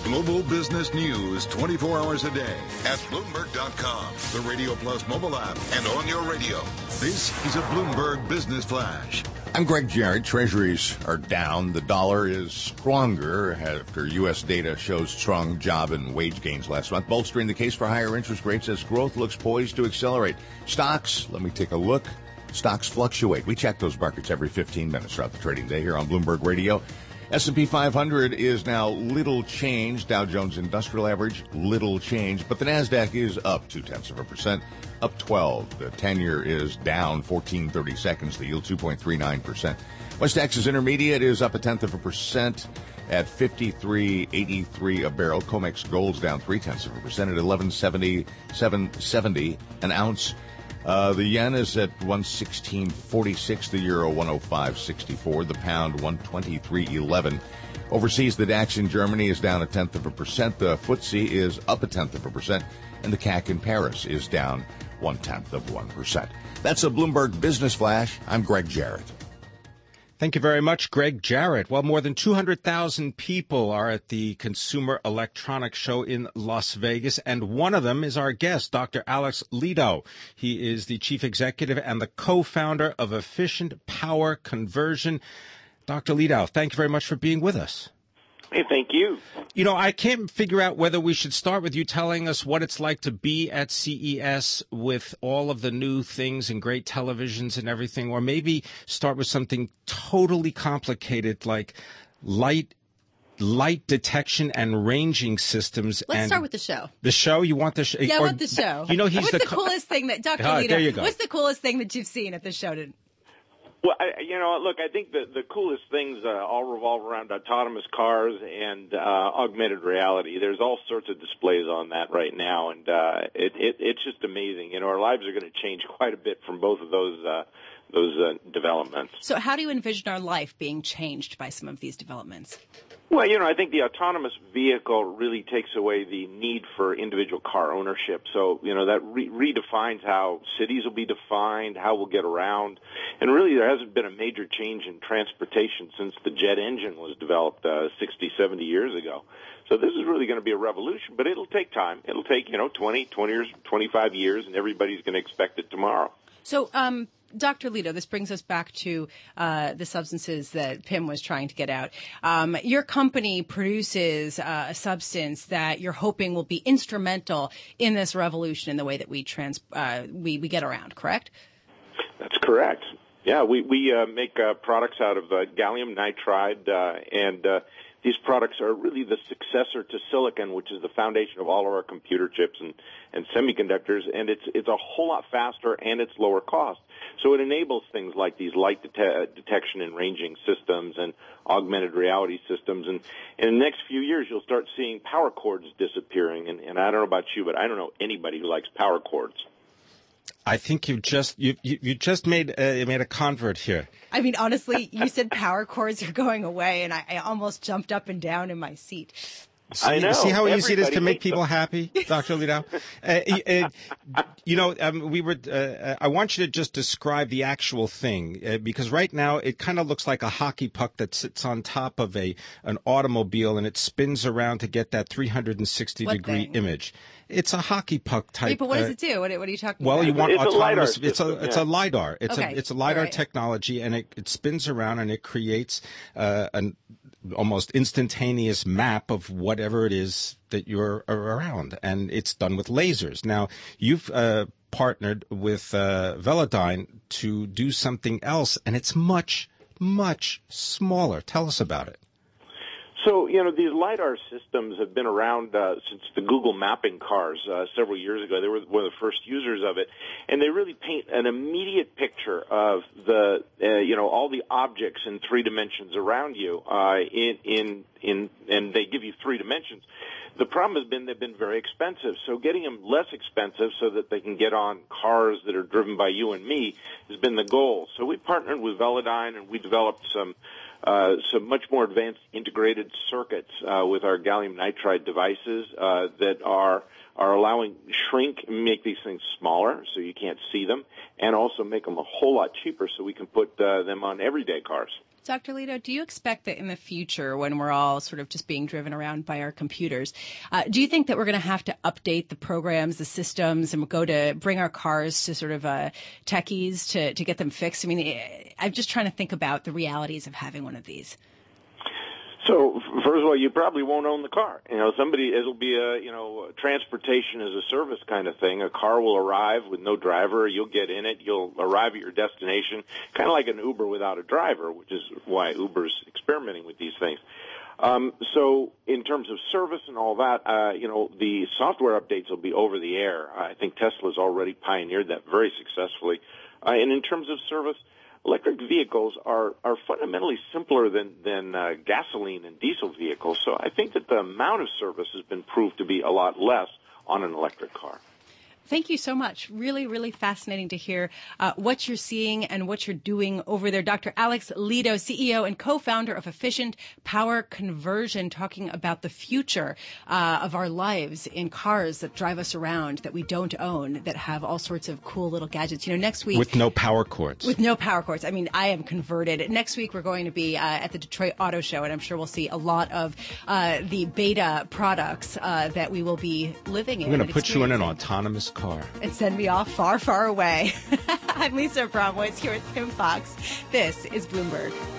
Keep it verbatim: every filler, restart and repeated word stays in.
Global business news twenty-four hours a day at Bloomberg dot com, the Radio Plus mobile app, and on your radio. This is a Bloomberg Business Flash. I'm Greg Jarrett. Treasuries are down. The dollar is stronger after U S data shows strong job and wage gains last month, bolstering the case for higher interest rates as growth looks poised to accelerate. Stocks, let me take a look. Stocks fluctuate. We check those markets every fifteen minutes throughout the trading day here on Bloomberg Radio. S and P five hundred is now little change. Dow Jones Industrial Average, little change. But the NASDAQ is up two-tenths of a percent, up twelve. The ten-year is down fourteen thirty seconds. The yield two point three nine percent. West Texas Intermediate is up a tenth of a percent at fifty-three eighty-three a barrel. Comex Gold's down three-tenths of a percent at eleven seventy-seven seventy an ounce. Uh, the yen is at one sixteen forty-six, the euro one oh five sixty-four, the pound one twenty-three eleven. Overseas, the DAX in Germany is down a tenth of a percent, the F T S E is up a tenth of a percent, and the C A C in Paris is down one tenth of one percent. That's a Bloomberg Business Flash. I'm Greg Jarrett. Thank you very much, Greg Jarrett. Well, more than two hundred thousand people are at the Consumer Electronics Show in Las Vegas, and one of them is our guest, Doctor Alex Lidow. He is the chief executive and the co-founder of Efficient Power Conversion. Doctor Lidow, thank you very much for being with us. Hey, thank you. You know, I can't figure out whether we should start with you telling us what it's like to be at C E S with all of the new things and great televisions and everything, or maybe start with something totally complicated like light light detection and ranging systems. Let's and start with the show. The show? You want the show? Yeah, I or, want the show. You know, he's what's the, the coolest thing that, Doctor Ah, Lidow, there you go. What's the coolest thing that you've seen at the show? To, Well, I, you know, look, I think the, the coolest things uh, all revolve around autonomous cars and uh, augmented reality. There's all sorts of displays on that right now, and uh, it, it, it's just amazing. You know, our lives are going to change quite a bit from both of those uh, those uh, developments. So how do you envision our life being changed by some of these developments? Well, you know, I think the autonomous vehicle really takes away the need for individual car ownership. So, you know, that re- redefines how cities will be defined, how we'll get around. And really, there hasn't been a major change in transportation since the jet engine was developed uh, sixty, seventy years ago. So this is really going to be a revolution, but it'll take time. It'll take, you know, twenty, twenty years, twenty-five years, and everybody's going to expect it tomorrow. So, um, Doctor Lidow, this brings us back to uh, the substances that Pim was trying to get out. Um, your company produces uh, a substance that you're hoping will be instrumental in this revolution in the way that we trans uh, we, we get around, correct? That's correct. Yeah, we, we uh, make uh, products out of uh, gallium nitride, uh, and uh, these products are really the successor to silicon, which is the foundation of all of our computer chips and, and semiconductors, and it's it's a whole lot faster and it's lower cost. So it enables things like these light det- detection and ranging systems and augmented reality systems. And in the next few years, you'll start seeing power cords disappearing. And, and I don't know about you, but I don't know anybody who likes power cords. I think you just you you, you just made uh, made a convert here. I mean, honestly, you said power cords are going away, and I, I almost jumped up and down in my seat. See, I know. see how easy it is to make them. people happy, Doctor Lidow? uh, uh, you know, um, we were. Uh, I want you to just describe the actual thing uh, because right now it kind of looks like a hockey puck that sits on top of a an automobile and it spins around to get that three hundred sixty What degree thing? image. It's a hockey puck type. Wait, but what does uh, it do? What, what are you talking Well, about? you want It's a autonomous. LiDAR it's a system, it's yeah. a lidar. It's Okay, a it's a lidar all right. technology, and it, it spins around and it creates uh, an almost instantaneous map of whatever it is that you're around, and it's done with lasers. Now, you've uh, partnered with uh, Velodyne to do something else, and it's much much smaller. Tell us about it. So, you know, these LiDAR systems have been around uh, since the Google mapping cars uh, several years ago. They were one of the first users of it. And they really paint an immediate picture of the, uh, you know, all the objects in three dimensions around you, uh, in, in, in, and they give you three dimensions. The problem has been they've been very expensive. So getting them less expensive so that they can get on cars that are driven by you and me has been the goal. So we partnered with Velodyne and we developed some Uh, some much more advanced integrated circuits uh, with our gallium nitride devices uh, that are are allowing shrink and make these things smaller so you can't see them, and also make them a whole lot cheaper so we can put uh, them on everyday cars. Doctor Lito, do you expect that in the future, when we're all sort of just being driven around by our computers, uh, do you think that we're going to have to update the programs, the systems, and go to bring our cars to sort of uh, techies to, to get them fixed? I mean, I'm just trying to think about the realities of having one of these. So, first of all, you probably won't own the car. You know, somebody, it'll be a, you know, transportation as a service kind of thing. A car will arrive with no driver. You'll get in it. You'll arrive at your destination, kind of like an Uber without a driver, which is why Uber's experimenting with these things. Um, so, in terms of service and all that, uh, you know, the software updates will be over the air. I think Tesla's already pioneered that very successfully. Uh, and in terms of service, electric vehicles are, are fundamentally simpler than, than uh, gasoline and diesel vehicles, so I think that the amount of service has been proved to be a lot less on an electric car. Thank you so much. Really, really fascinating to hear uh, what you're seeing and what you're doing over there. Doctor Alex Lito, C E O and co-founder of Efficient Power Conversion, talking about the future uh, of our lives in cars that drive us around, that we don't own, that have all sorts of cool little gadgets. You know, next week... With no power cords. With no power cords. I mean, I am converted. Next week, we're going to be uh, at the Detroit Auto Show, and I'm sure we'll see a lot of uh, the beta products uh, that we will be living in. We're going to put you in an autonomous car. Car. And send me off far, far away. I'm Lisa Bromwitz here with Tim Fox. This is Bloomberg.